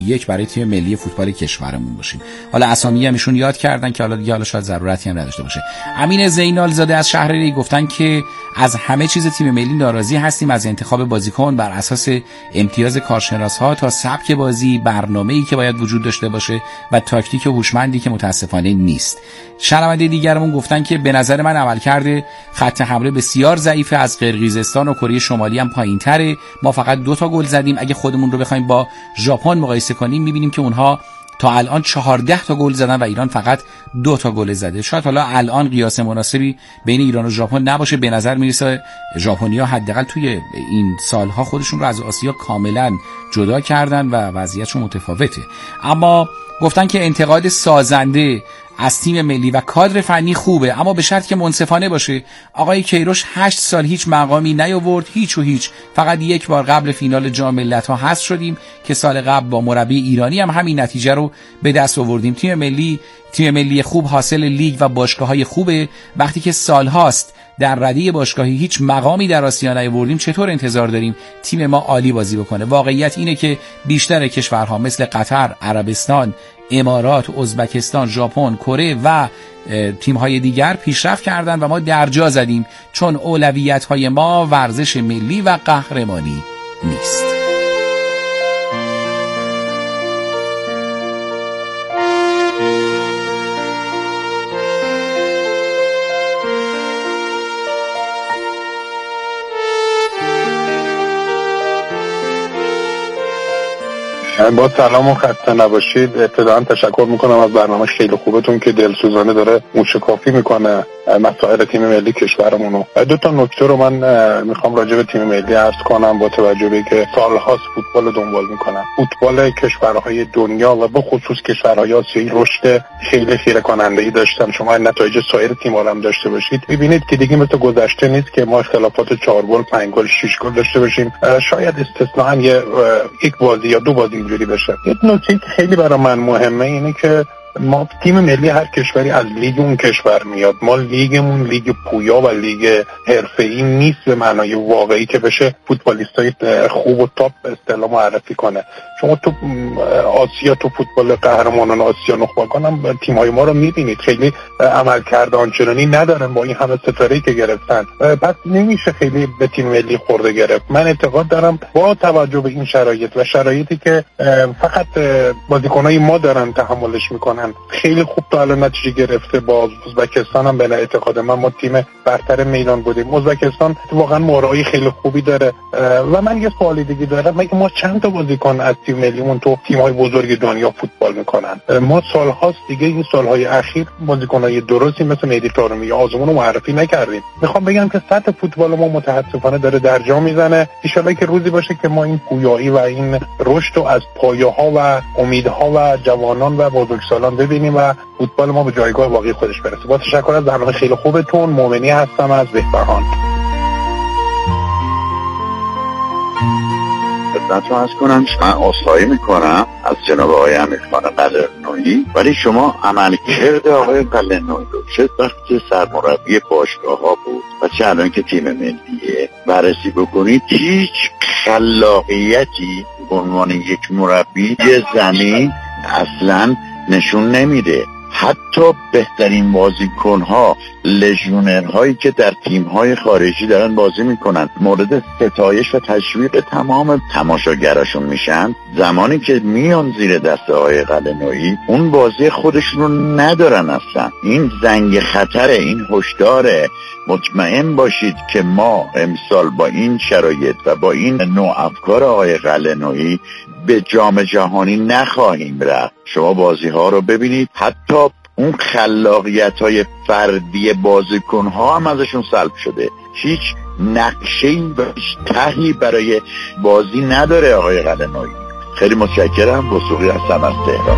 یک برای تیم ملی فوتبال کشورمون باشیم. حالا اسامی هم ایشون یاد کردن که حالا دیگه شاید ضرورتی هم نداشته باشه. امین زینال زاده از شهرری گفتن که از همه چیز تیم ملی ناراضی هستیم، از انتخاب بازیکن بر اساس امتیاز کارشناس‌ها تا سبک بازی، برنامه‌ای که باید وجود داشته باشه و تاکتیک هوشمندی که متاسفانه نیست. شنونده دیگرمون گفتن که به نظر من عملکرد خط حمله بسیار ضعیفه، از قرقیزستان و کره شمالی هم پایین‌تره. ما فقط 2 تا گل زدیم. اگه خودمون رو بخوایم با ژاپن مقایسه کنیم می‌بینیم که اونها تا الان 14 تا گل زدن و ایران فقط 2 تا گل زده. شاید حالا الان قیاس مناسبی بین ایران و ژاپن نباشه. به نظر میرسه ژاپنی‌ها حداقل توی این سالها خودشون رو از آسیا کاملا جدا کردن و وضعیتشون متفاوته. اما گفتن که انتقاد سازنده از تیم ملی و کادر فنی خوبه، اما به شرط که منصفانه باشه. آقای کیروش 8 سال هیچ مقامی نیاورد، هیچ. فقط یک بار قبل فینال جام ملت‌ها حذف شدیم که سال قبل با مربی ایرانی هم همین نتیجه رو به دست آوردیم. تیم ملی خوب حاصل لیگ و باشگاه‌های خوبه. وقتی که سال‌هاست در رده باشگاهی هیچ مقامی در آسیا نیاوردیم، چطور انتظار داریم تیم ما عالی بازی بکنه؟ واقعیت اینه که بیشتر کشورها مثل قطر، عربستان، امارات، ازبکستان، ژاپن، کره و تیم‌های دیگر پیشرفت کردن و ما درجا زدیم، چون اولویت‌های ما ورزش ملی و قهرمانی نیست. با سلام و خسته نباشید. ابتداً تشکر میکنم از برنامه خیلی خوبتون که دلسوزانه داره موشکافی میکنه مسائل تیم ملی کشورمونو. 2 تا نکته رو من میخوام راجع به تیم ملی عرض کنم با توجه به که سالهاست فوتبال دنبال میکنم. فوتبال کشورهای دنیا و به خصوص کشورهای آسیایی رشد خیلی خیره کننده‌ای داشتن. شما نتایج سایر تیم‌ها هم داشته باشید میبینید که دیگه مثل گذشته نیست که ما اختلافات 4 گل، 5 گل، 6 گل داشته باشیم. شاید استثناء یک بازی یا 2 بازی اینجوری بشه. یک نکته که خیلی برای من مهمه اینه که ما تیم ملی هر کشوری از لیگ اون کشور میاد. ما لیگمون لیگ پویا و لیگ حرفه‌ای نیست به معنای واقعی که بشه فوتبالیستای خوب و تاپ به اصطلاح معرفی کنه. شما تو آسیا تو فوتبال قهرمانان آسیا نخبه کنم تیم‌های ما رو می‌بینید خیلی عملکرد آنچنانی ندارن با این همه ستاره‌ای که گرفتن. پس نمیشه خیلی به تیم ملی خورده گرفت. من اعتقاد دارم با توجه به این شرایط و شرایطی که فقط بازیکن‌های ما دارن تحملش میکنن خیلی خوب تا الان نتیجه گرفته. با ازبکستان هم به اعتقاد من تیم برتر میدان بودیم. ازبکستان واقعا مهره‌های خیلی خوبی داره و من یه سوالی دیگه دارم، مگه ما چند تا بازیکن از تیم ملیمون تو تیم‌های بزرگ دنیا فوتبال میکنن؟ ما سال‌هاست دیگه این سال‌های اخیر بازیکن‌های درستی مثل مهدی طارمی یا آزمون رو معرفی نکردیم. میخوام بگم که سطح فوتبال ما متاسفانه داره درجا میزنه. ان شاءالله که روزی باشه که ما این پویایی و این رشد رو از پایه‌ها و امیدها و جوانان و بزرگسالان ببینیم و فوتبال ما به جایگاه واقعی خودش برسه. با تشکر از برنامه خیلی خوبتون. مومنی هستم از بهبهان. خدمتتون عرض کنم من عذرخواهی میکنم از جناب آقای امیرخان قلعه‌نویی، ولی شما عملکرد آقای قلعه‌نویی رو چه وقتی سرمربی باشگاه‌ها بود و چه الان که تیم ملیه بررسی بکنید، هیچ خلاقیتی به عنوان یک مربی زمین اصلا نشون نمیده. حتی بهترین بازیکن‌ها، لژیونرهایی که در تیم‌های خارجی دارن بازی میکنن مورد ستایش و تشویق تمام تماشاگراشون میشن، زمانی که میان زیر دست آقای قلعه‌نویی اون بازی خودشون رو ندارن اصلا. این زنگ خطره، این هشداره. مطمئن باشید که ما امسال با این شرایط و با این نوع افکار آقای قلعه‌نویی به جام جهانی نخواهیم رفت. شما بازی ها رو ببینید، حتی اون خلاقیت های فردی بازیکن ها هم ازشون سلب شده. هیچ نقشه‌ای و طرحی برای بازی نداره آقای قلعه‌نویی. خیلی متشکرم. وثوقی هستم از تهران.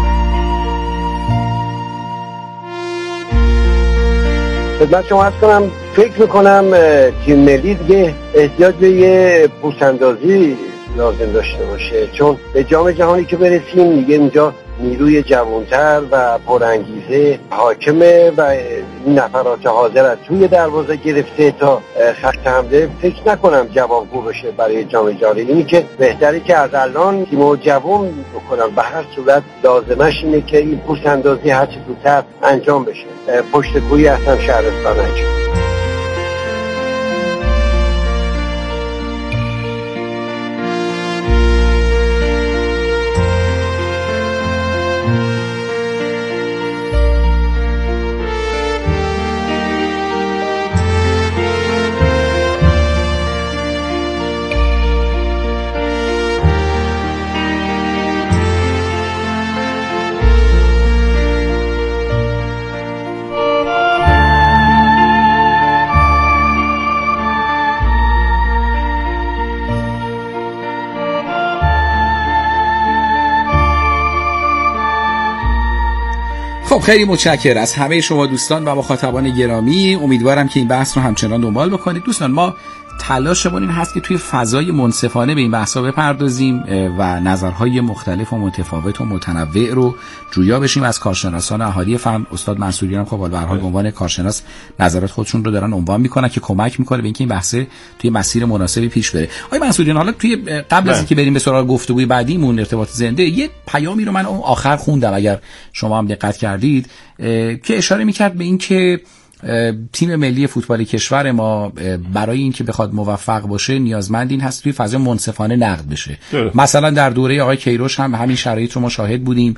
خدمت شما عرض کنم فکر میکنم تیم ملی دیگه احتیاج به یه پوست‌اندازی لازم داشته باشه، چون به جام جهانی که برسیم دیگه اونجا نیروی جوانتر و پرانگیزه حاکمه و نفرات حاضر از توی دروازه گرفته تا خط حمله فکر نکنم جوابگو بشه برای جام جهانی. اینی که بهتره که از الان تیمو جوان بکنم. به هر صورت لازمش اینه که این پوست اندازی هر چه زودتر انجام بشه. پشت کوی اصلا شهرستان انجام. خب خیلی متشکرم از همه شما دوستان و مخاطبان گرامی. امیدوارم که این بحث رو همچنان دنبال بکنید. دوستان ما تلاشمون این هست که توی فضای منصفانه به این بحثا بپردازیم و نظرهای مختلف و متفاوت و متنوع رو جویا بشیم از کارشناسان اهالی فن. استاد منصوریان خب به هر حال به عنوان کارشناس نظرات خودشون رو دارن عنوان میکنن که کمک میکنه به اینکه این بحث توی مسیر مناسبی پیش بره. آقای منصوریان حالا توی قبل از اینکه بریم به سراغ گفتگوی بعدیمون ارتباط زنده، یه پیامی رو من اون آخر خوندم اگر شما هم دقت کردید که اشاره میکرد به اینکه تیم ملی فوتبال کشور ما برای اینکه بخواد موفق باشه نیازمند این هست توی فضای منصفانه نقد بشه. مثلا در دوره آقای کیروش هم همین شرایط رو ما شاهد بودیم.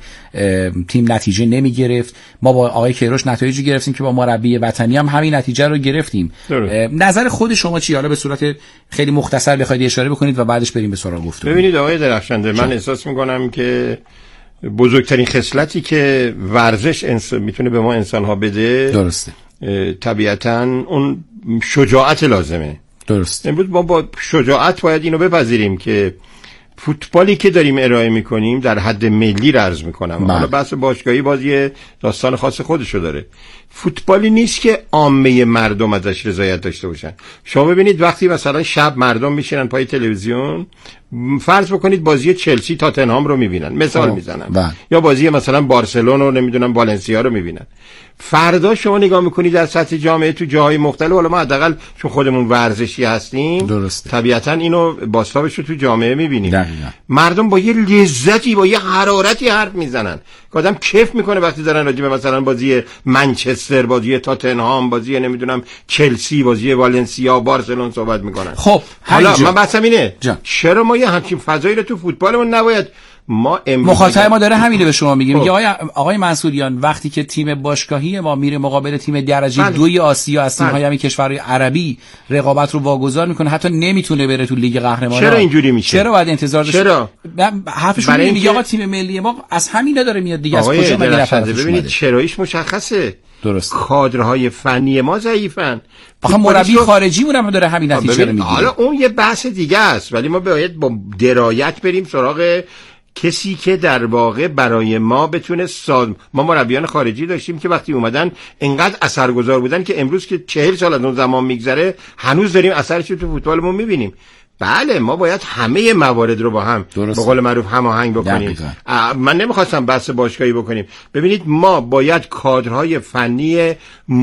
تیم نتیجه نمی گرفت. ما با آقای کیروش نتایجی گرفتیم که با مربی وطنی هم همین نتیجه رو گرفتیم. نظر خود شما چیه؟ حالا به صورت خیلی مختصر بخواید اشاره بکنید و بعدش بریم به سراغ گفتگو. ببینید آقای درخشنده، من احساس می‌کنم که بزرگترین خصلتی که ورزش میتونه به ما انسان‌ها بده، درسته، طبیعتاً اون شجاعت لازمه. درست. امروز ما با شجاعت باید اینو بپذیریم که فوتبالی که داریم ارائه میکنیم در حد ملی رز میکنم. حالا بحث باشگاهی باز یه داستان خاص خودشو داره. فوتبالی نیست که عامه مردم ازش رضایت داشته باشن. شما ببینید وقتی مثلا شب مردم میشینن پای تلویزیون، فرض بکنید بازی چلسی تاتنهام رو میبینن، مثال میزنم، یا بازی مثلا بارسلون رو نمیدونم والنسیا رو میبینن. فردا شما نگاه میکنید در سطح جامعه تو جاهای مختلف، حالا ما حداقل چون خودمون ورزشی هستیم درسته، طبیعتا اینو باستابش رو تو جامعه میبینیم. مردم با یه لذتی، با یه حرارتی حرف میزنن که آدم کیف میکنه وقتی دارن راجع به مثلا بازی منچستر، بازی تاتنهام، بازی نمیدونم چلسی، بازی والنسیا، بارسلون صحبت میکنن. خب حالا من بحثم اینه چرا ما یه همچین فضایی رو تو فوتبالمون نباید ما مخاطب ما داره همینه به شما میگه. میگه آقای منصوریان وقتی که تیم باشگاهی ما میره مقابل تیم درجه 2 آسیا از تیم‌های همین کشورهای عربی رقابت رو واگذار میکنه، حتی نمیتونه بره تو لیگ قهرمانان، چرا اینجوری میشه؟ چرا باید انتظار داشت؟ چرا حرفشون میگه آقا تیم ملی ما از همینا داره میاد دیگه، از کجا مگه نفهمید؟ ببینید چراییش مشخصه. درست. کادرهای فنی ما ضعیفن. آخه مربی خارجی مون هم داره همین نتیجه رو میگیره. حالا اون یه بحث دیگه است، ولی ما باید با درایت بریم سراغ کسی که در واقع برای ما بتونه ما مربیان خارجی داشتیم که وقتی اومدن انقدر اثرگذار بودن که امروز که 40 سال از اون زمان میگذره هنوز داریم اثرش رو تو فوتبالمون میبینیم. بله ما باید همه موارد رو با هم به قول معروف هماهنگ بکنیم. من نمیخواستم بحث باشگاهی بکنیم. ببینید ما باید کادرهای فنی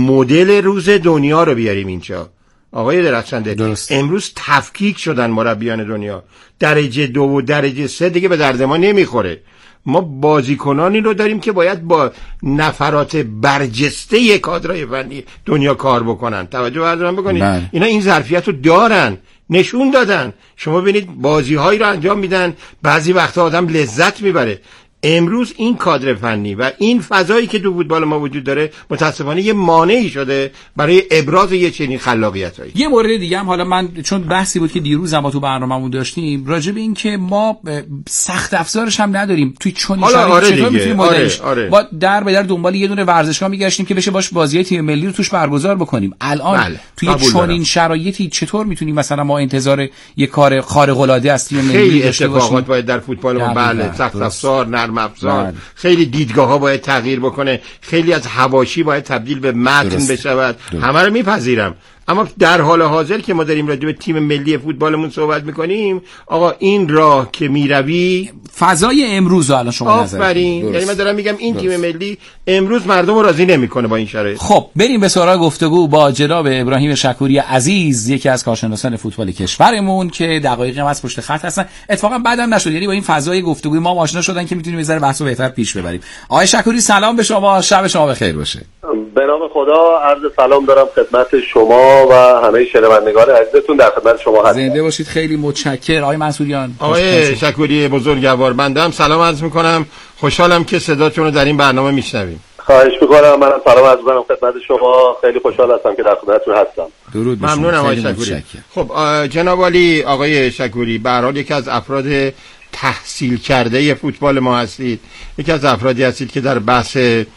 مدل روز دنیا رو بیاریم اینجا. آقای درخشنده، امروز تفکیک شدن مربیان دنیا، درجه 2 و درجه 3 دیگه به درد ما نمیخوره. ما بازیکنانی رو داریم که باید با نفرات برجسته کادرهای فنی دنیا کار بکنن. توجه بکنید اینا این ظرفیت رو دارن، نشون دادن. شما ببینید بازی‌هایی رو انجام میدن، بعضی وقتا آدم لذت میبره. امروز این کادر فنی و این فضایی که تو فوتبال ما وجود داره متاسفانه یه مانعی شده برای ابراز یه چنین خلاقیتایی. یه مورد دیگه هم، حالا من چون بحثی بود که دیروز ما تو برنامه‌مون داشتیم راجع به این که ما سخت افزارش هم نداریم توی چون چطور میتونیم مدلش با در به در دنبال یه دونه ورزشگاه میگشتیم که بشه باش بازی تیم ملی رو توش برگزار بکنیم. الان توی چون این شرایطی چطور میتونیم مثلا ما انتظار یه کار خارق العاده از تیم ملی داشته باشیم؟ اتفاقات باید در فوتبال ما بله سخت افزار افزار، خیلی دیدگاه‌ها باید تغییر بکنه، خیلی از حواشی باید تبدیل به متن بشود. همه رو میپذیرم، اما در حال حاضر که ما داریم راجع به تیم ملی فوتبالمون صحبت میکنیم، آقا این راه که میروی فضای امروز الان شما نظر آفرین، یعنی من دارم میگم این تیم ملی امروز مردم رو راضی نمیکنه با این شرایط. خب بریم به سراغ گفتگو با جناب ابراهیم شکوری عزیز، یکی از کارشناسان فوتبال کشورمون که دقایقی هم از پشت خط هستن. اتفاقا بعدم نشد، یعنی با این فضای گفتگوی ما آشنا شدن که میتونیم یه ذره بحثو بهتر پیش ببریم. آقای شکوری سلام به شما، شب شما بخیر باشه. به نام خدا عرض سلام دارم خدمت شما و همه شنوندگان عزیزتون، در خدمت شما هستم. زنده باشید، خیلی متشکرم. آقای منصوریان. آقای شکوری بزرگوار، بنده هم سلام عرض میکنم، خوشحالم که صداتون رو در این برنامه میشنویم. خواهش میکنم، منم سلام عرض میکنم خدمت شما، خیلی خوشحال هستم که در خدمتتون هستم. درود. ممنونم آقای شکوری. خب جناب عالی، آقای شکوری به هر حال یکی از افراد تحصیل کرده فوتبال ما هستید، یکی از افرادی هستید که در بحث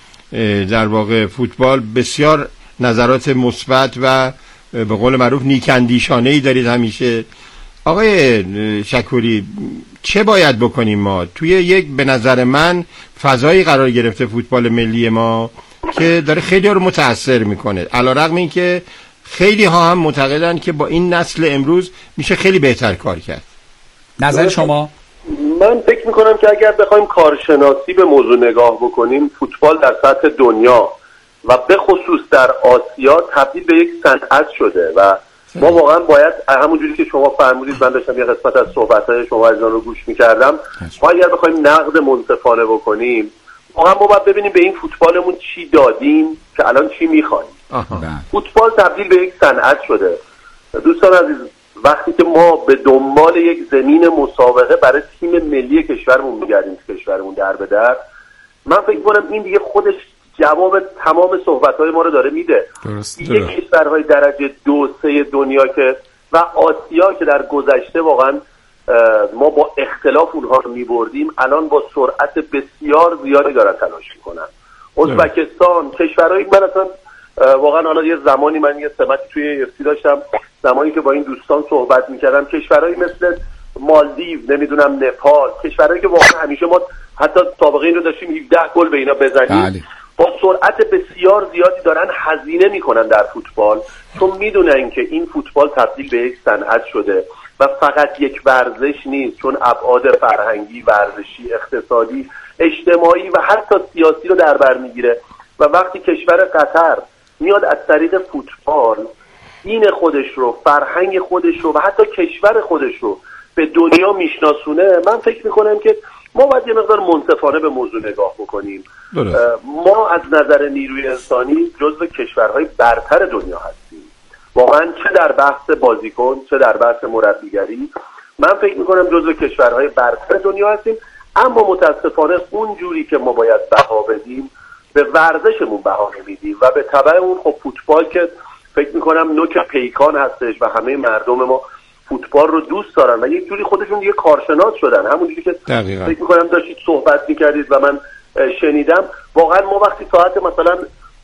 در واقع فوتبال بسیار نظرات مثبت و به قول معروف نیک‌اندیشانه‌ای دارید همیشه. آقای شکوری، چه باید بکنیم ما توی یک به نظر من فضایی قرار گرفته فوتبال ملی ما که داره خیلی ها رو متاثر میکنه، علیرغم این که خیلی ها هم معتقدن که با این نسل امروز میشه خیلی بهتر کار کرد؟ نظر شما؟ من فکر میکنم که اگر بخوایم کارشناسی به موضوع نگاه بکنیم، فوتبال در سطح دنیا و به خصوص در آسیا تبدیل به یک صنعت شده و ما واقعا باید همونجوری که شما فرمودید، من داشتم یه قسمت از صحبت‌های شما عزیزان رو گوش می‌کردم، ما اگر بخوایم نقد منصفانه بکنیم، واقعا ما باید ببینیم به این فوتبالمون چی دادیم که الان چی می‌خوایم. فوتبال تبدیل به یک صنعت شده. دوستان عزیز، وقتی که ما به دنبال یک زمین مسابقه برای تیم ملی کشورمون می‌گردیم، کشورمون در به در، من فکر می‌کنم این دیگه خودش جواب تمام صحبت‌های ما رو داره میده. یک کشورهای درجه 2-3 دنیا که و آسیا که در گذشته واقعا ما با اختلاف اونها رو می‌بردیم، الان با سرعت بسیار زیادی دارن تلاش می‌کنن. ازبکستان، کشورهایی، من اصلا واقعا حالا یه زمانی من یه سمتی توی افتی داشتم، زمانی که با این دوستان صحبت می‌کردم، کشورهایی مثل مالدیو، نمیدونم نپال، کشورهایی که واقعا همیشه ما حتی سابقه این رو داشتیم 17 گل به اینا بزنیم، با سرعت بسیار زیادی دارن هزینه میکنن در فوتبال، چون میدونن که این فوتبال تبدیل به یک صنعت شده و فقط یک ورزش نیست، چون ابعاد فرهنگی، ورزشی، اقتصادی، اجتماعی و حتی سیاسی رو در بر میگیره. و وقتی کشور قطر میاد از طریق فوتبال دین خودش رو، فرهنگ خودش رو و حتی کشور خودش رو به دنیا میشناسونه، من فکر میکنم که ما باید یه مقدار منصفانه به موضوع نگاه بکنیم. ما از نظر نیروی انسانی جزو کشورهای برتر دنیا هستیم، واقعا چه در بحث بازیکن چه در بحث مربیگری، من فکر میکنم جزو کشورهای برتر دنیا هستیم. اما متاسفانه اون جوری که ما باید بها بدیم به ورزشمون بها نمیدیم و به تبع اون خب فوتبال که فکر میکنم نوک پیکان هستش و همه مردم ما فوتبال رو دوست دارن و یک جوری خودشون دیگه کارشناس شدن. همونجوری که فکر میکنم داشتید صحبت میکردید و من شنیدم، واقعا ما وقتی ساعت مثلا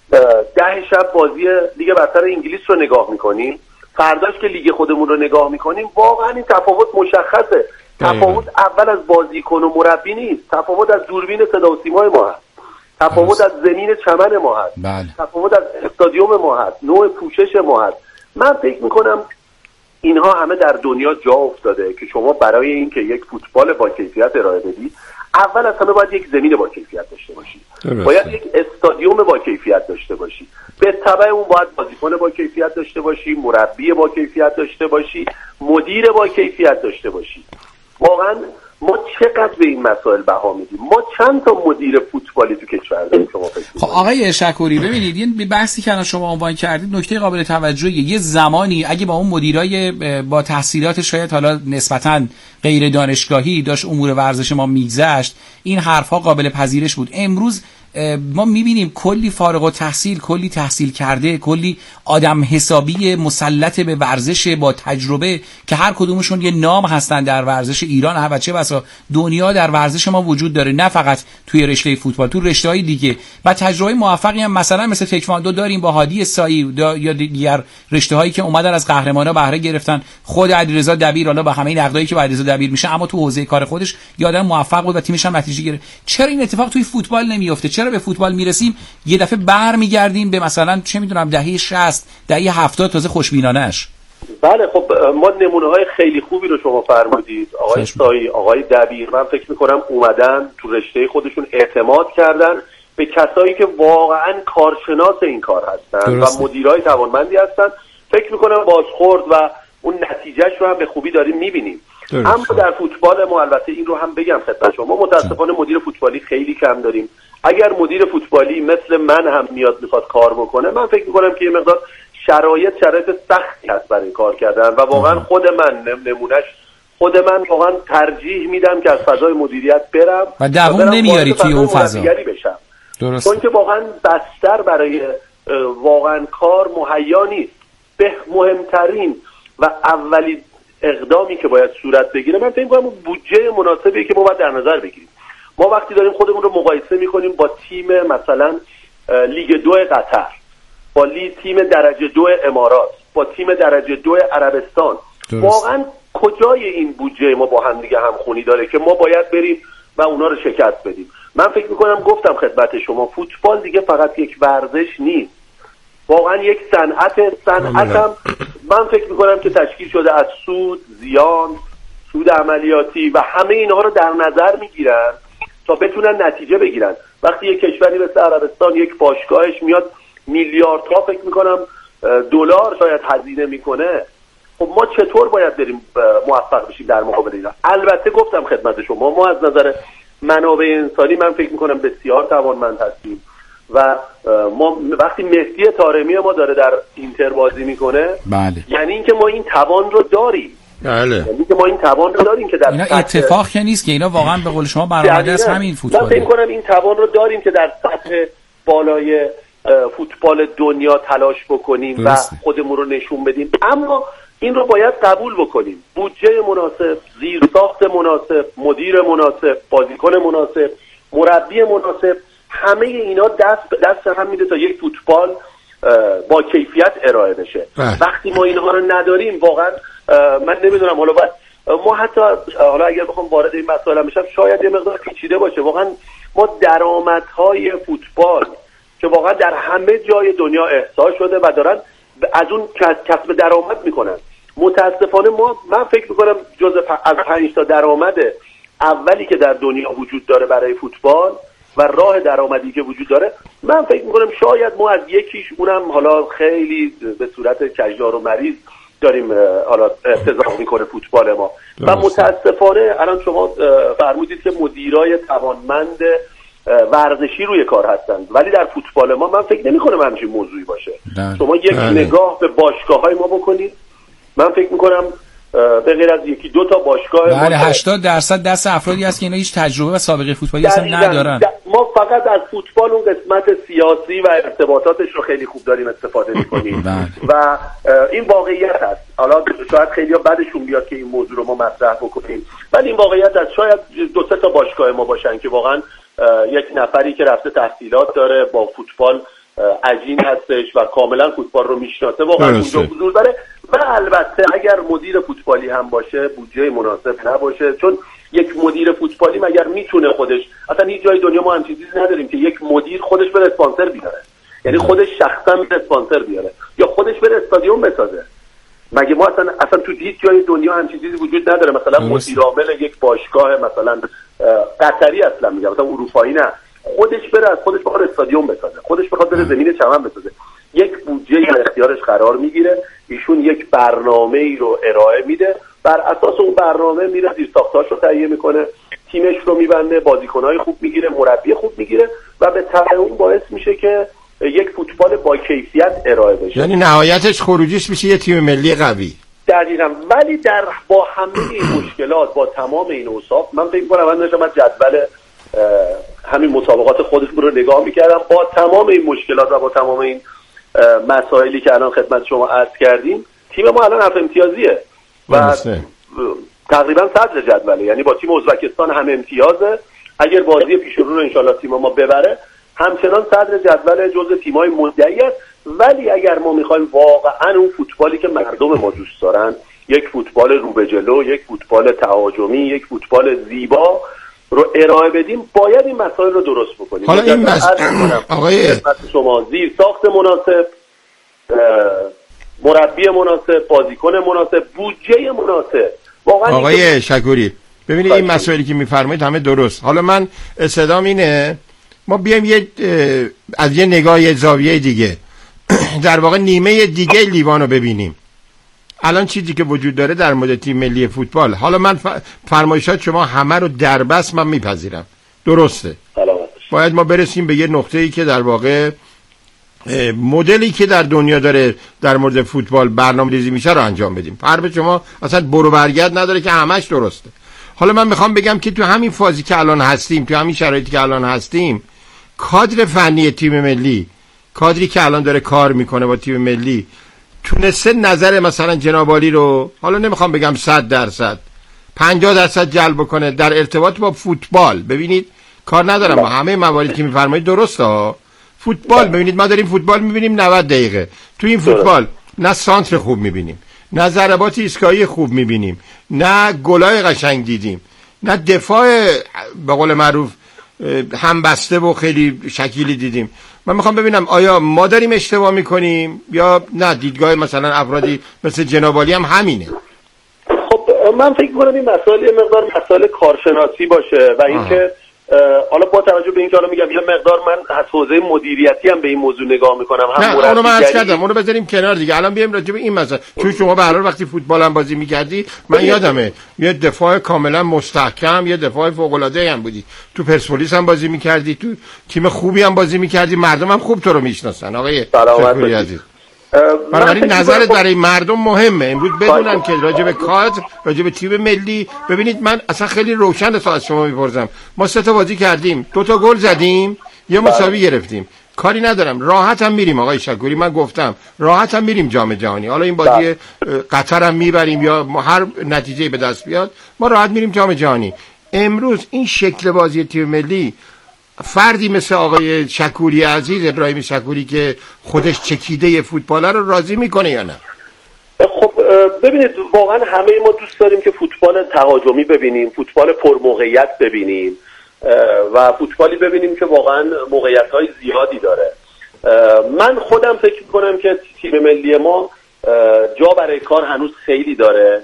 10 شب بازی لیگ برتر انگلیس رو نگاه میکنیم، فرداش که لیگ خودمون رو نگاه میکنیم، واقعا این تفاوت مشخصه. تفاوت اول از بازیکن و مربی نیست، تفاوت از دوربین صدا و سیمای ما هست، تفاوت از زمین چمن ما هست، تفاوت از استادیوم ما هست، نوع پوشش ما هست. من فکر میکنم اینها همه در دنیا جا افتاده که شما برای اینکه یک فوتبال با کیفیت ارائه بدی، اول از همه باید یک زمین با کیفیت داشته باشی، باید یک استادیوم با کیفیت داشته باشی، به تبع اون باید بازیکن با کیفیت داشته باشی، مربی با کیفیت داشته باشی، مدیر با کیفیت داشته باشی. واقعا ما چقدر به این مسائل بها میدیم؟ ما چند تا مدیر فوتبالی تو کشور داریم؟ شما فکر خب آقای شکوری ببینید، این بحثی که الان شما عنوان کردید نکته قابل توجهیه. یه زمانی اگه با اون مدیرای با تحصیلات شاید حالا نسبتاً غیر دانشگاهی داشت امور ورزش ما میگذشت، این حرفها قابل پذیرش بود. امروز ما میبینیم کلی فارغ التحصیل، کلی تحصیل کرده، کلی آدم حسابی مسلط به ورزش با تجربه که هر کدومشون یه نام هستن در ورزش ایران و چه بسا دنیا در ورزش ما وجود داره، نه فقط توی رشته فوتبال، تو رشته‌های دیگه. و تجربه موفقی هم مثلا مثل تکواندو داریم با هادی سایی یا دیگر رشته‌هایی که اومدن از قهرمانا بهره گرفتن. خود علیرضا دبیر، حالا با همه نقدایی که با علیرضا دبیر میشه، اما تو حوزه کار خودش یه آدم موفق بود و تیمش هم نتیجه گرفت. چرا این اتفاق توی فوتبال نمیفته؟ چرا چرا به فوتبال میرسیم یه دفعه برمیگردیم به مثلا چه میدونم دهه 60 دهه 70 تازه خوشبینانه‌اش؟ بله خب ما نمونه‌های خیلی خوبی رو شما فرمودید، آقای سایی، آقای دبیر، من فکر می‌کنم اومدن تو رشته خودشون اعتماد کردن به کسایی که واقعاً کارشناس این کار هستن و مدیرای توانمندی هستن. فکر می‌کنم بازخورد و اون نتیجهش رو هم به خوبی داریم می‌بینیم. اما در فوتبال ما البته این رو هم بگم خدمت شما، متأسفانه مدیر فوتبالی خیلی کم داریم. اگر مدیر فوتبالی مثل من هم میخواد کار بکنه، من فکر می‌کنم که یه مقدار شرایط سختی هست برای کار کردن و واقعا خود من واقعا ترجیح میدم که از فضای مدیریت برم و دوام نمیاری توی اون فضا بشم. درست. چون که واقعا بستر برای واقعا کار مهیا نیست. به مهمترین و اولین اقدامی که باید صورت بگیره، من فکر می‌کنم بودجه مناسبی که ما باید در نظر بگیریم. ما وقتی داریم خودمون رو مقایسه می‌کنیم با تیم مثلا لیگ 2 قطر، با تیم درجه 2 امارات، با تیم درجه 2 عربستان، واقعا کجای این بودجه ما با هم دیگه همخونی داره که ما باید بریم و اونا رو شکست بدیم؟ من فکر میکنم گفتم خدمت شما فوتبال دیگه فقط یک ورزش نیست، واقعا یک صنعت هم من فکر میکنم که تشکیل شده از سود، زیان، سود عملیاتی و همه اینها رو در نظر میگیرن تا بتونن نتیجه بگیرن. وقتی یک کشوری مثل عربستان یک باشگاهش میاد میلیاردها فکر میکنم دلار شاید هزینه میکنه، خب ما چطور باید بریم موفق بشیم در مقابل اینا؟ البته گفتم خدمت شما ما از نظر منابع انسانی من فکر میکنم بسیار توانمند هستیم و ما وقتی مهدی طارمی ما داره در اینتر بازی میکنه، بله، یعنی اینکه ما این توان رو داریم. بله، یعنی که ما این توان رو داریم که در اینا اتفاق که نیست که اینا واقعا به قول شما برآمده از همین فوتبال. من فکر میکنم این توان رو داریم که در سطح بالای فوتبال دنیا تلاش بکنیم و خودمون رو نشون بدیم، اما این رو باید قبول بکنیم. بودجه مناسب، زیرساخت مناسب، مدیر مناسب، بازیکن مناسب، مربی مناسب، همه اینا دست هم میده تا یک فوتبال با کیفیت ارائه بشه. وقتی ما اینها رو نداریم واقعا من نمیدونم، ما حتی اگر بخوام وارد این مسائل بشم شاید یه مقدار پیچیده باشه، واقعا ما درآمدهای فوتبال که واقعا در همه جای دنیا احصا شده و دارن از اون کسب درآمد میکنن، متاسفانه من فکر میکنم از 5 تا درآمد اولی که در دنیا وجود داره برای فوتبال و راه درآمدی که وجود داره، من فکر میکنم شاید ما از یکیش، اونم حالا خیلی به صورت کجدار و مریض داریم حالا ارتزاق میکنه فوتبال ما و متاسفانه الان شما فرمودید که مدیرای توانمند ورزشی روی کار هستند، ولی در فوتبال ما من فکر نمی‌کنم همچین موضوعی باشه. شما یک نگاه به باشگاه‌های ما بکنید، من فکر می‌کنم به غیر از یکی دو تا باشگاه بله 80% دست افرادی هست که اینا هیچ تجربه و سابقه فوتبالی اصلا ندارن. ما فقط از فوتبال اون قسمت سیاسی و ارتباطاتش رو خیلی خوب داریم استفاده می‌کنیم و این واقعیت هست. حالا شاید خیلی‌ها بعدشون بیاد که این موضوع رو ما مطرح بکنیم، ولی این واقعیت هست. شاید 2-3 تا باشگاه ما باشن که واقعا یک نفری که رفته تحصیلات داره، با فوتبال عجین هستش و کاملا فوتبال رو میشناسه، واقعا اونجا حضور داره. و البته اگر مدیر فوتبالی هم باشه بودجه مناسب نباشه، چون یک مدیر فوتبالی مگر میتونه خودش، اصلا هیچ جای دنیا ما همچین چیزی نداریم که یک مدیر خودش بره اسپانسر بیاره، یعنی خودش شخصا بره اسپانسر بیاره یا خودش بره استادیوم بسازه. مگه ما اصلا تو هیچ جای دنیا همچین چیزی وجود نداره. مثلا مدیر عامل یک باشگاه مثلا قطری اصلا میگم، مثلا اروپایی نه، خودش بره از خودش بخواد استادیوم بسازه، خودش بخواد بره زمین چمن بسازه، یک بودجه در اختیارش قرار میگیره، ایشون یک برنامه‌ای رو ارائه میده، بر اساس اون برنامه میره زیرساختاش رو تهیه میکنه، تیمش رو میبنده، بازیکن‌های خوب میگیره، مربی خوب میگیره و به تبع اون باعث میشه که یک فوتبال با کیفیت ارائه بشه. یعنی نهایتش خروجیش میشه یه تیم ملی قوی. دقیقاً. ولی با همه این مشکلات، با تمام این اوصاف، من فکر می‌کنم من داشتم جدول همین مسابقات خودمون رو نگاه می‌کردم، با تمام این مشکلات و با تمام این مسائلی که الان خدمت شما عرض کردیم، تیم ما الان 7 امتیازیه و تقریبا صدر جدوله، یعنی با تیم ازبکستان هم امتیازه. اگر بازی پیش رو انشالله تیم ما ببره همچنان صدر جدول، جزو تیم‌های مدعی است. ولی اگر ما می‌خوایم واقعا اون فوتبالی که مردم ما دوست دارن، یک فوتبال رو به جلو، یک فوتبال تهاجمی، یک فوتبال زیبا، رو ارائه بدیم باید این مسائل رو درست بکنیم. حالا این آقای شما زیر ساخت مناسب، مربی مناسب، بازیکن مناسب، بودجه مناسب. آقای شکوری ببینید این مسائلی که میفرمایید همه درست. حالا من صدام اینه ما بیایم از یه نگاه زاویه دیگه در واقع نیمه دیگه لیوانو ببینیم. الان چیزی که وجود داره در مورد تیم ملی فوتبال، حالا من فرمایشات شما همه رو دربست من میپذیرم، درسته. باید ما برسیم به یه نقطه‌ای که در واقع مدلی که در دنیا داره در مورد فوتبال برنامه‌ریزی میشه رو انجام بدیم. حرف شما اصلا برو برگرد نداره که همش درسته. حالا من میخوام بگم که تو همین فازی که الان هستیم، تو همین شرایطی که الان هستیم، کادر فنی تیم ملی، کادری که الان داره کار میکنه با تیم ملی، تونسته نظر مثلا جناب عالی رو، حالا نمیخوام بگم 100%، 50% جلب کنه در ارتباط با فوتبال. ببینید کار ندارم با همه مواردی که میفرمایید درسته ها. فوتبال ببینید ما داریم فوتبال میبینیم 90 دقیقه، تو این فوتبال نه سانتر خوب میبینیم، نه ضربات ایستگاهی خوب میبینیم، نه گلای قشنگ دیدیم، نه دفاع به قول معروف هم بسته و خیلی شکیلی دیدیم. من میخوام ببینم آیا ما داریم اشتباه میکنیم یا نه دیدگاه مثلا افرادی مثل جناب عالی هم همینه. خب من فکر میکنم این مسائل یه مقدار مسائل کارشناسی باشه و اینکه حالا با توجه به اینکه حالا میگم یه مقدار من از حوزه مدیریتی هم به این موضوع نگاه میکنم، هم نه اونو من عرض کردم، اونو بذاریم کنار دیگه. الان بیایم راجع به این مسئله، چون شما به هر حال وقتی فوتبال هم بازی میکردی من یادمه یه دفاع کاملا مستحکم، یه دفاع فوق العاده هم بودی، تو پرسپولیس هم بازی میکردی، تو تیم خوبی هم بازی میکردی، مردم هم خوب تو رو میشناسن آقای شکوری عزیز. بنابراین نظرت برای مردم مهمه امروز بدونن که راجع به کادر، راجع به تیم ملی. ببینید من اصلا خیلی روشن از شما میپرسم، ما 3 تا بازی کردیم، 2 تا گل زدیم، یه مساوی گرفتیم، کاری ندارم، راحت هم میریم آقای شکوری، من گفتم راحت هم میریم جام جهانی. حالا این بازی قطر هم میبریم یا هر نتیجه به دست بیاد ما راحت میریم جام جهانی. امروز این شکل بازی تیم ملی فردی مثل آقای شکوری عزیز، ابراهیم شکوری که خودش چکیده فوتبال رو راضی میکنه یا نه؟ خب ببینید واقعا همه ما دوست داریم که فوتبال تهاجمی ببینیم، فوتبال پرموقعیت ببینیم و فوتبالی ببینیم که واقعا موقعیت‌های زیادی داره. من خودم فکر میکنم که تیم ملی ما جا برای کار هنوز خیلی داره.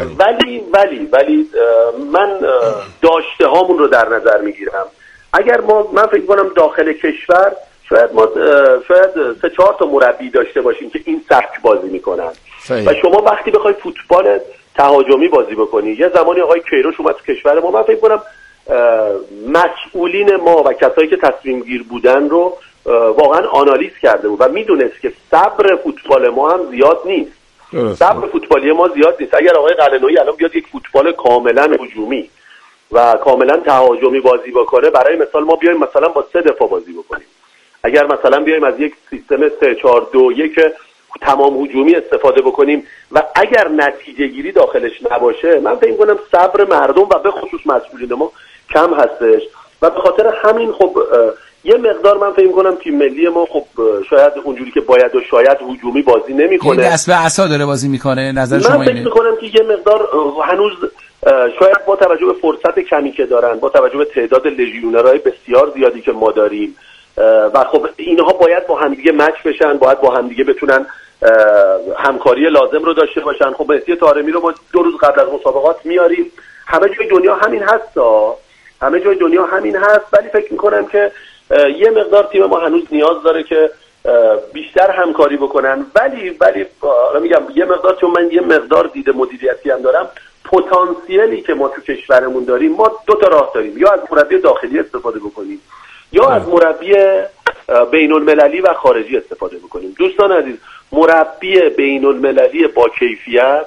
ولی من داشته هامون رو در نظر میگیرم. اگر من فکر کنم داخل کشور شاید ما 3-4 تا مربی داشته باشیم که این سبک بازی میکنن و شما وقتی بخوای فوتبال تهاجمی بازی بکنی، یه زمانی آقای کیروش اومد تو کشور ما، من فکر کنم مسئولین ما و کسایی که تصمیم گیر بودن رو واقعا آنالیز کرده بود و میدونست که صبر فوتبال ما هم زیاد نیست. صبر فوتبالی ما زیاد نیست. اگر آقای قلعه‌نویی الان بیاد یک فوتبال کاملا هجومی و کاملا تهاجمی بازی بکنه، برای مثال ما بیایم مثلا با 3 دفاع بازی بکنیم، اگر مثلا بیایم از یک سیستم 3-4-2 که تمام هجومی استفاده بکنیم و اگر نتیجه گیری داخلش نباشه، من فکر می‌کنم صبر مردم و به خصوص مسئولین ما کم هستش و به خاطر همین خب یه مقدار من فکر می‌کنم تیم ملی ما خب شاید اونجوری که باید و شاید هجومی بازی نمی‌کنه، دست به عصا داره بازی می‌کنه. نظر شما اینه؟ من فکر می‌کنم که یه مقدار هنوز شاید با توجه به فرصت کمی که دارن، با توجه به تعداد لژیونرهای بسیار زیادی که ما داریم و خب اینها باید با همدیگه مچ بشن، باید با همدیگه بتونن همکاری لازم رو داشته باشن. خب مهدی طارمی رو ما 2 روز قبل از مسابقات میاریم، همه جای دنیا همین هست همه جای دنیا همین هست، ولی فکر میکنم که یه مقدار تیم ما هنوز نیاز داره که بیشتر همکاری بکنن. ولی میگم یه مقدار، چون من یه مقدار دید مدیریتی هم دارم، پتانسیلی که ما تو کشورمون داریم، ما 2 تا راه داریم، یا از مربی داخلی استفاده بکنیم یا از مربی بین المللی و خارجی استفاده بکنیم. دوستان عزیز، مربی بین المللی با کیفیت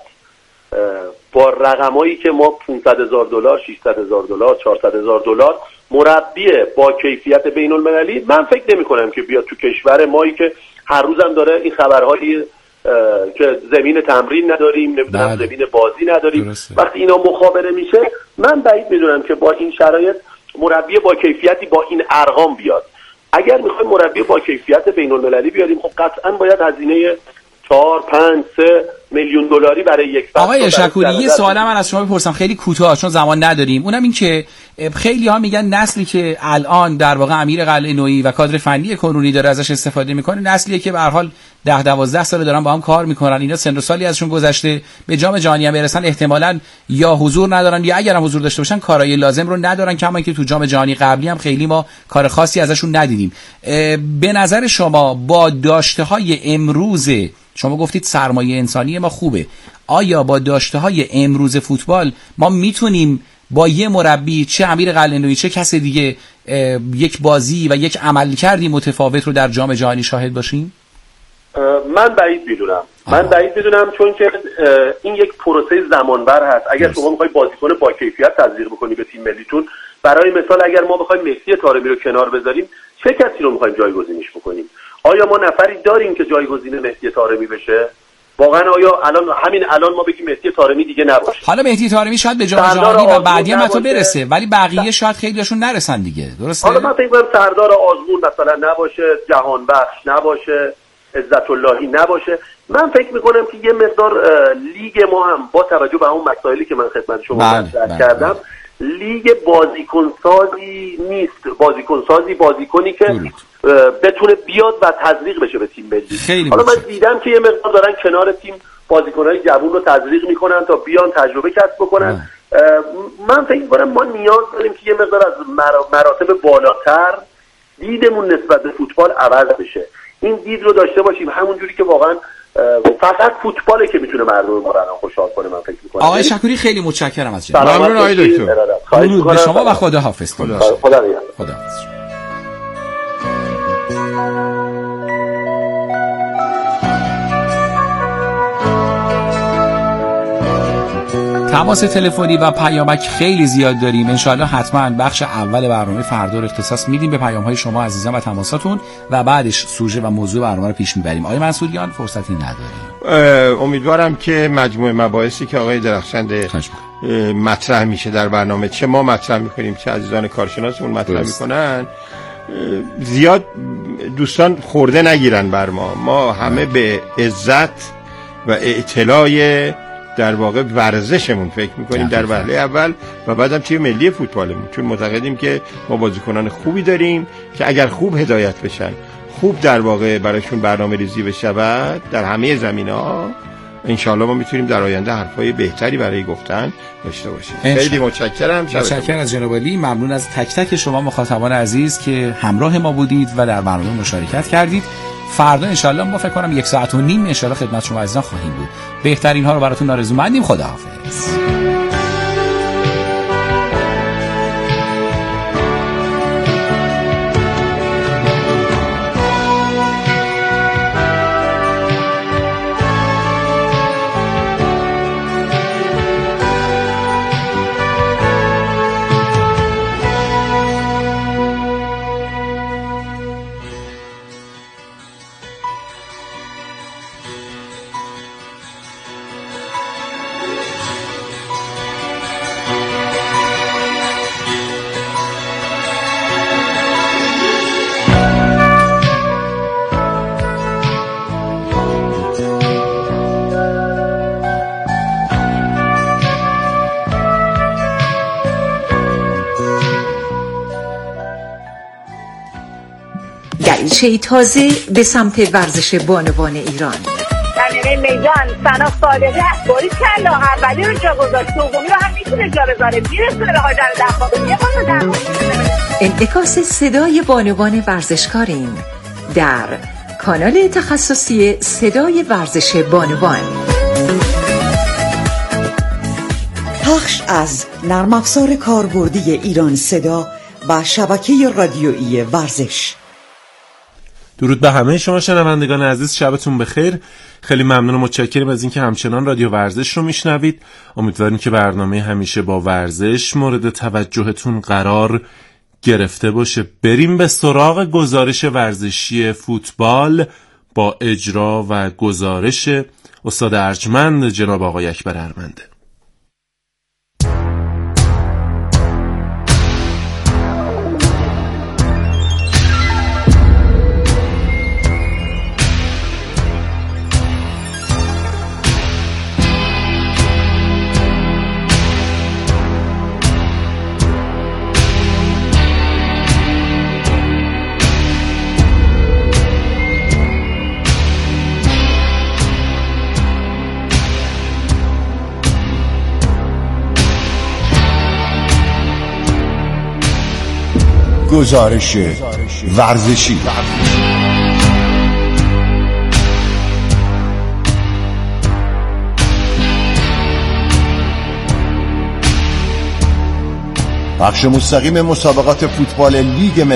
با رقمایی که ما $500,000 $600,000 $400,000 مربی با کیفیت بین المللی، من فکر نمی کنم که بیاد تو کشور مایی که هر روزم داره این خبرهایی که زمین تمرین نداریم، نمیدونم زمین بازی نداریم، وقتی اینا مخابره میشه، من بعید میدونم که با این شرایط مربی با کیفیتی با این ارقام بیاد. اگر میخوایم مربی با کیفیت بین المللی بیاریم، خب قطعا باید هزینه 4 5 3 میلیون دلاری برای یک فصل. آقای شکوری یه سوال من از شما بپرسم خیلی کوتاه چون زمان نداریم. اونم این که خیلی ها میگن نسلی که الان در واقع امیر قلعه نویی و کادر فنی کنونی داره ازش استفاده میکنه نسلیه که به هر حال 10-12 سال دارن با هم کار میکنن، اینا سن و سالی ازشون گذشته، به جام جهانی هم برسن احتمالاً یا حضور ندارن یا اگر هم حضور داشته باشن کارهای لازم رو ندارن، کما اینکه تو جام جهانی قبلی هم خیلی ما کار خاصی ازشون ندیدیم. به نظر شما با داشته‌های امروز، شما گفتید سرمایه انسانی ما خوبه، آیا با داشته‌های امروز فوتبال ما میتونیم با یه مربی چه امیر قلعه نویی چه کس دیگه یک بازی و یک عملکردی متفاوت رو در جام جهانی شاهد باشیم؟ من بعید میدونم چون که این یک پروسه زمانبر هست. اگر شما میخوای بازیکن با کیفیت تزریق بکنی به تیم ملیتون، برای مثال اگر ما بخوایم مهدی طارمی رو کنار بذاریم چه کسی رو میخوایم جایگزینش بکنیم؟ آیا ما نفری داریم که جایگزین مهدی طارمی بشه؟ واقعا آیا همین الان ما بگیم مهدی طارمی دیگه نباشه؟ حالا مهدی طارمی شاید به جام جهانی و بعدی هم تو برسه، ولی بقیه شاید خیلیشون نرسن دیگه، درسته؟ حالا من فکر می‌کنم سردار آزمون مثلا نباشه، جهان بخش نباشه، عزت اللهی نباشه. من فکر می‌کنم که یه مقدار لیگ ما هم با توجه به اون مسائلی که من خدمت شما مطرح کردم لیگ بازیکنسازی نیست. بازیکنی که بتونه بیاد و تزریق بشه به تیم ملی. حالا من دیدم که یه مقدار دارن کنار تیم بازیکن‌های جوان رو تزریق میکنن تا بیان تجربه کسب بکنن. من فکر می‌کنم ما نیاز داریم که یه مقدار از مراتب بالاتر دیدمون نسبت به فوتبال عوض بشه. این دید رو داشته باشیم، همون جوری که واقعا فقط فوتباله که میتونه مردم ما رو الان خوشحال کنه. من فکر می‌کنم آقای شکوری خیلی متشکرم از شما. ممنون آقای دکتر. درود به شما و خداحافظ. خداحافظ. تماس تلفنی و پیامک خیلی زیاد داریم. انشاءالله حتما بخش اول برنامه فردا رو اختصاص میدیم به پیام‌های شما عزیزان و تماساتون و بعدش سوژه و موضوع برنامه رو پیش میبریم. آقای منصوریان فرصتی نداریم. امیدوارم که مجموعه مباحثی که آقای درخشنده مطرح میشه در برنامه، چه ما مطرح میکنیم چه عزیزان کارشناسمون مطرح میکنن، زیاد دوستان خورده نگیرن بر ما همه به عزت و اطلاع در واقع ورزشمون فکر میکنیم در وهله اول و بعدم تیم ملی فوتبالمون، چون معتقدیم که ما بازیکنان خوبی داریم که اگر خوب هدایت بشن، خوب در واقع برایشون برنامه ریزی بشود در همه زمینه‌ها، انشاءالله ما میتونیم در آینده حرفای بهتری برای گفتن داشته باشیم. خیلی متشکرم. متشکرم از جناب عالی. ممنون از تک تک شما مخاطبان عزیز که همراه ما بودید و در برنامه مشارکت کردید. فردا انشالله ما فکر کنم 1.5 ساعت انشالله خدمت شما عزیزان خواهیم بود. بهترین ها رو براتون آرزومندیم. خداحافظ. گردشه تازه به سمت ورزش بانوان ایران. در میدان سنا صادقه باری کلا اولی رو جا گذاشت، دومی رو هم میتونه جا بذاره، میرسونه به حاجر دفاع یه بار در انعکاس صدای بانوان ورزشکاریم در کانال تخصصی صدای ورزش بانوان. پخش از نرم افزار کاربردی ایران صدا و شبکه رادیویی ورزش. درود به همه شما شنوندگان عزیز، شبتون بخیر. خیلی ممنون و متشکرم از اینکه همچنان رادیو ورزش رو میشنوید. امیدواریم که برنامه همیشه با ورزش مورد توجهتون قرار گرفته باشه. بریم به سراغ گزارش ورزشی فوتبال با اجرا و گزارش استاد ارجمند جناب آقای اکبر ارمنده. گزارش ورزشی. پخش مستقیم مسابقات فوتبال لیگ